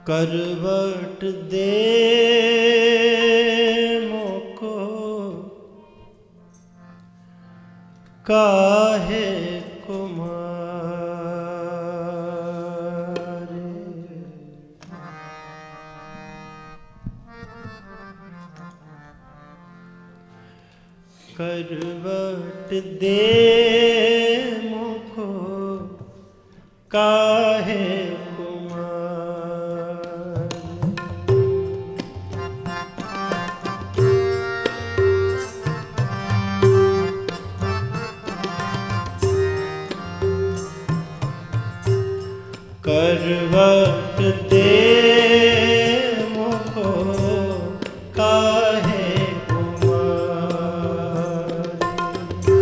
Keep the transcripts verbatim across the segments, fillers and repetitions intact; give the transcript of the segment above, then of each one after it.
करवट दे मोको काहे कुमारे। करवट दे मोको काहे करवट दे मोको काहे कुमारी।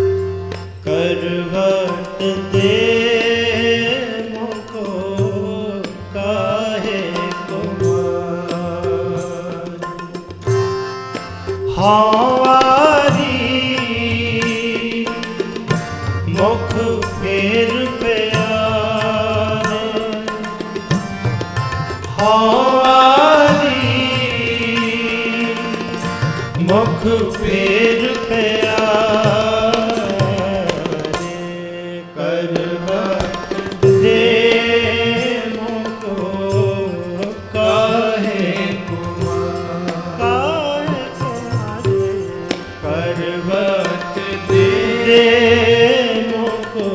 करवट दे मोको काहे कुमारी। हवारी मुख फेर पे हवारी मुख फेर प्यारे। करवट दे मोको काहे कुमारे। करवट दे मोको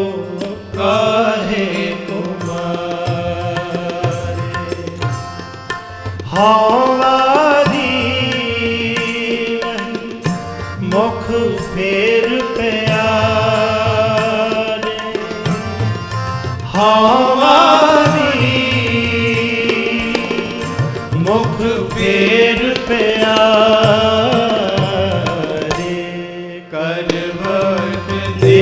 काहे हवारी मुख फेर प्यारे। हवारी मुख फेर प्यारे। करवट दे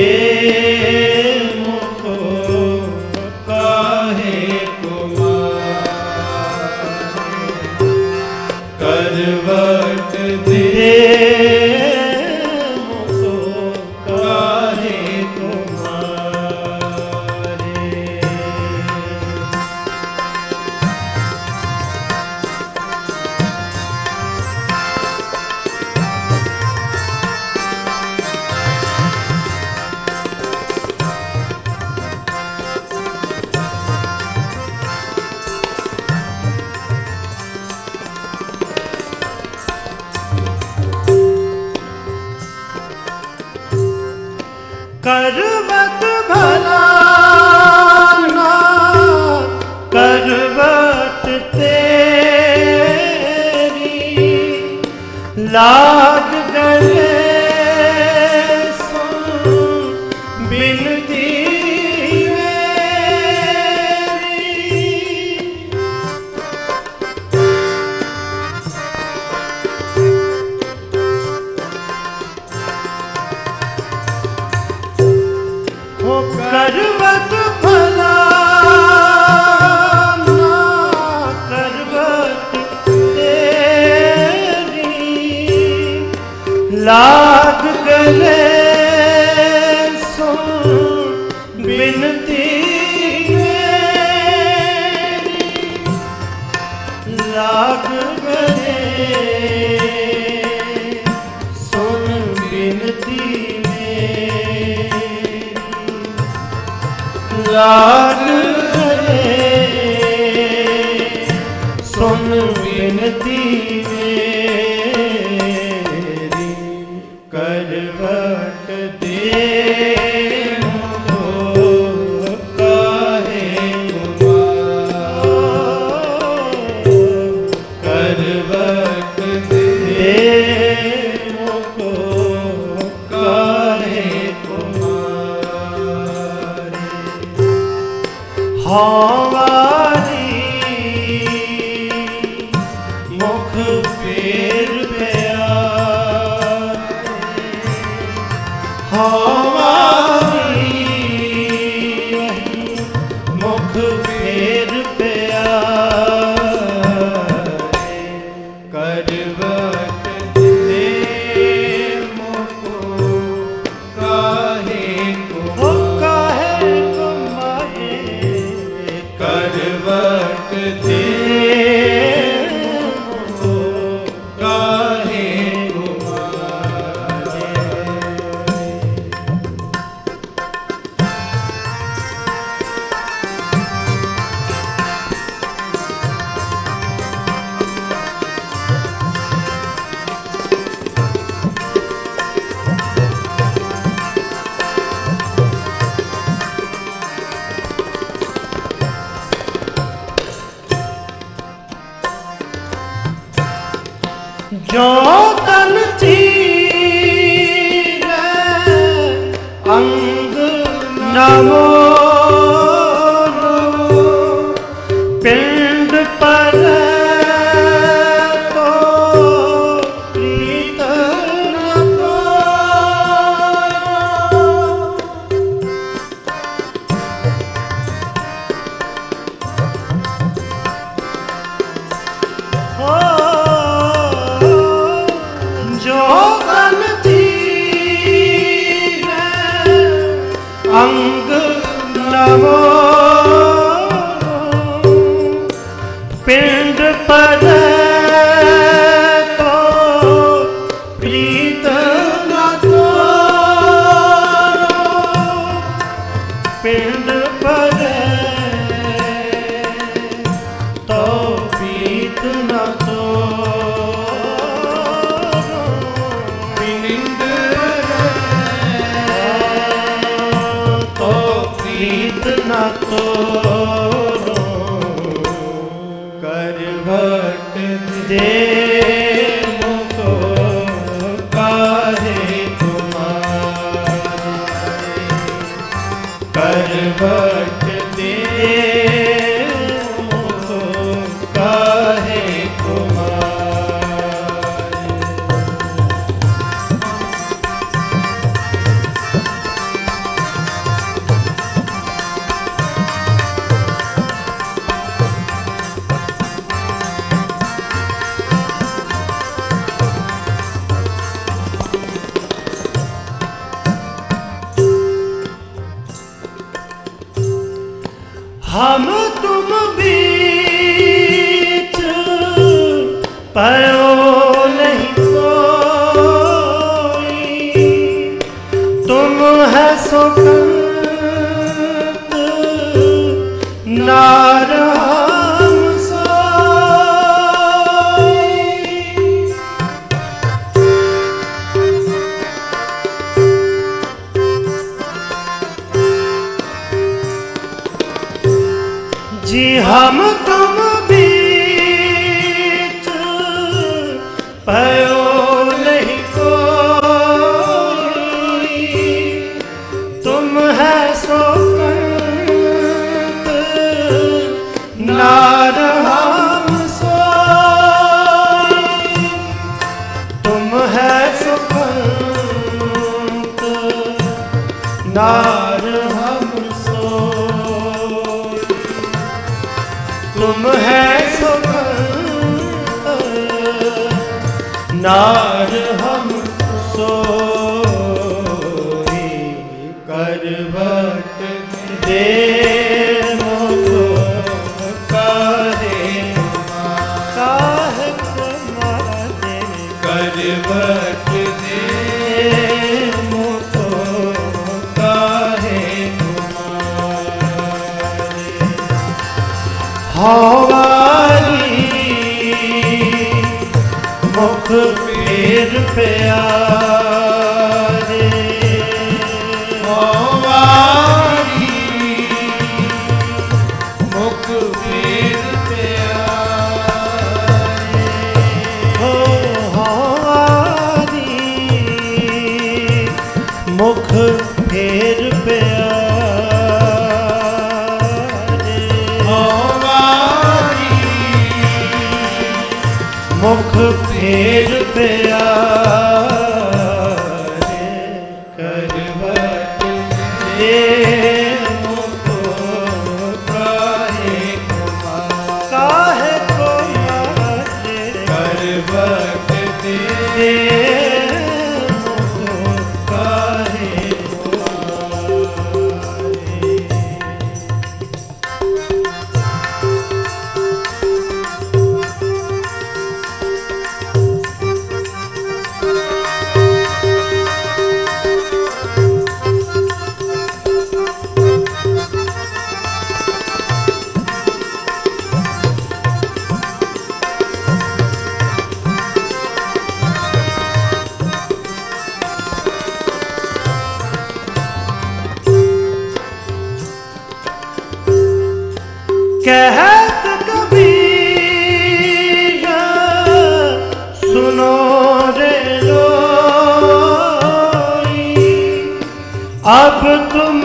मोको काहे करवट दे मोको काहे कुमारे। करवट भला ना करवट तेरी लाग गले सुन बिनती करवट भला ना करवट तेरी लाग गले सुन बिनती मेरी। लाग गले सुन बिनती लाग गले सुन बिनती मेरी। करवट दे मोको काहे कुमारी। करवट दे मोको काहे कुमारी। हवारी मुख फेर प्यारे। हवारी मुख फेर प्यारे। करवट दे मोको काहे कुमारे। करवट दे जो तन चीरे अंग नमो पिंड पर तो प्रीत न हो जो तन चीरे अंग नमो पिंड पर तो प्रीत न तोरो पिंड पर तो प्रीत न तोरो पिंड तो प्रीत न तोरो करवट दे मुको काहे तुम्हारे करवट दे मुको काहे तुम्हारे हम तुम बीच पयो नहीं कोई तुम है सुखंत नार हम सोई जी हम तुम बीच पयो नहीं कोई तुम है सुखंत नार हम सोई तुम है सुखंत नार हम सोई तुम है सुखंत नार हम सोई करवट दे मुको काहे काहे तुम्हारे करवट दे मुको काहे तुम्हारे हवारी मुख फेर प्यारे हवारी मुख फेर प्यारे हो हवारी मुख फेर प्यारे मुख फेर प्यारे करवट दे मुको काहे काहे तुम्हारे करवट दे मुको काहे तुम्हारे अब तुम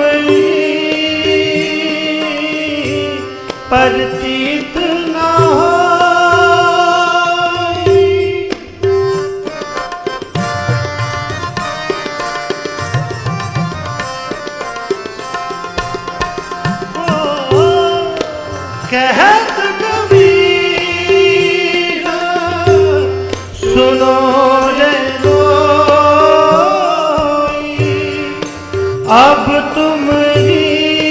प्रतीत न हो कहत कबीर सुनो रे लोई अब तुम्हारी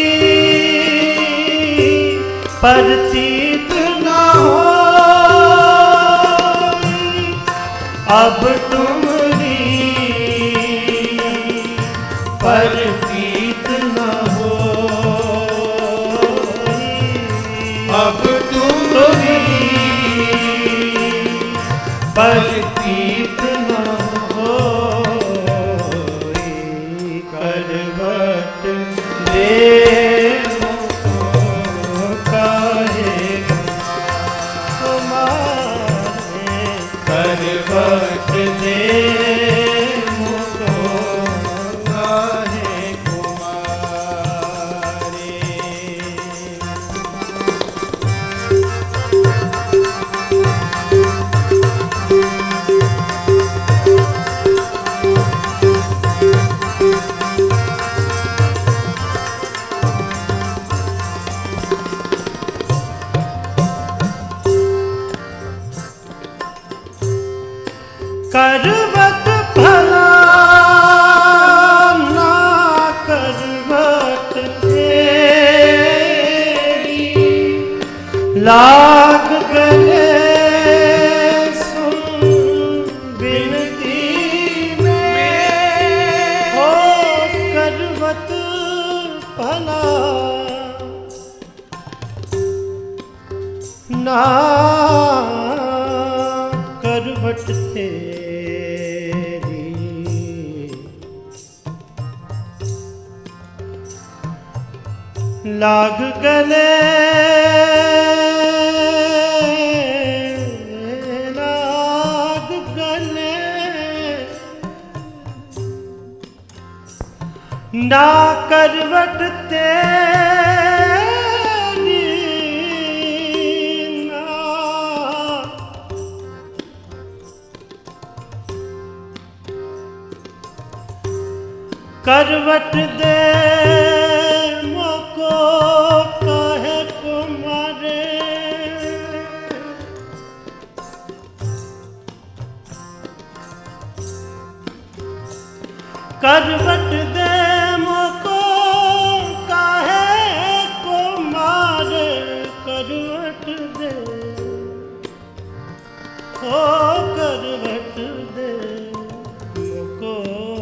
प्रतीत न हो अब तुम्हारी प्रतीत न हो अब तुम्हारी प्रतीत न हो करवट दे करवट दे मुझको काहे कुमारे करवट भला ना करवट तेरी लाग गले सुन बिनती में हो करवट भला ना करवट तेरी लाग गले लाग गले ना करवट तेरी ना करवट दे मोको काहे कुमारे करवट दे मोको काहे कुमारे करवट दे ओ करवट दे मोको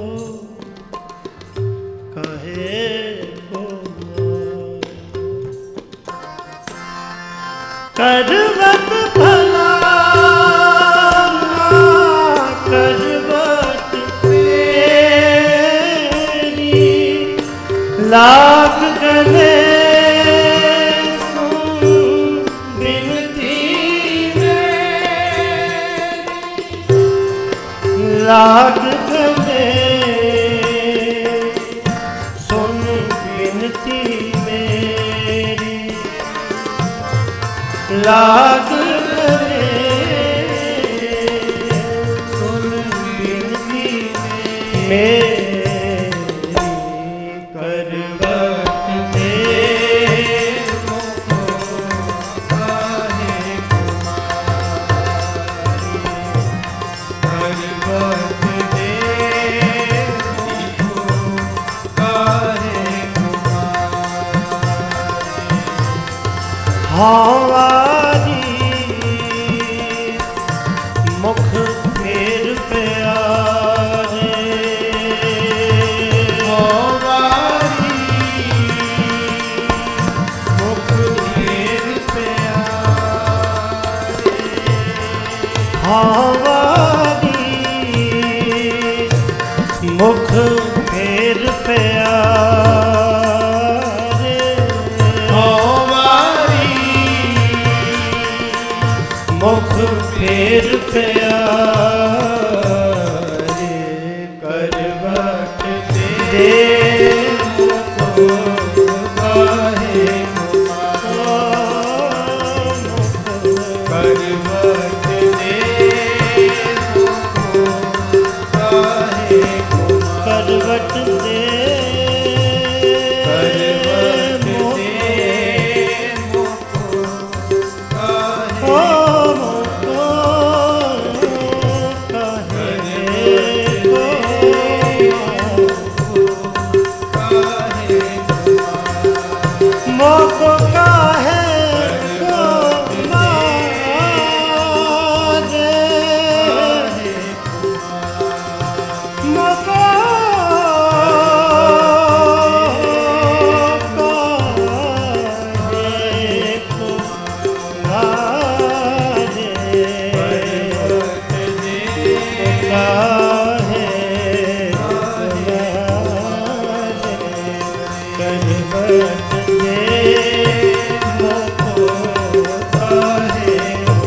कहे करवट भला ना करवट तेरी लाग गले सुन बिनती में लाग गले मेरी लाग गले सुन बिनती मेरी करवट दे मुझको काहे कुमारी करवट दे मुझको काहे हवारी मुख फेर प्यारे हवारी मुख फेर प्यारे हवारी मुख फेर प्यारे हवारी मुख फेर प्यारे करवट दे करवट दे मुको काहे कुमार। करवट दे करवट दे मुको काहे ओ मुको काहे को मोको काहे को मारे मोको काहे को मारे काहे करवट दे मोको काहे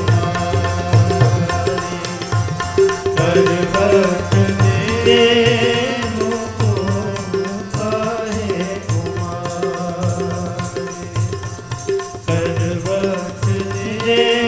करवट दे मोको काहे करवट दे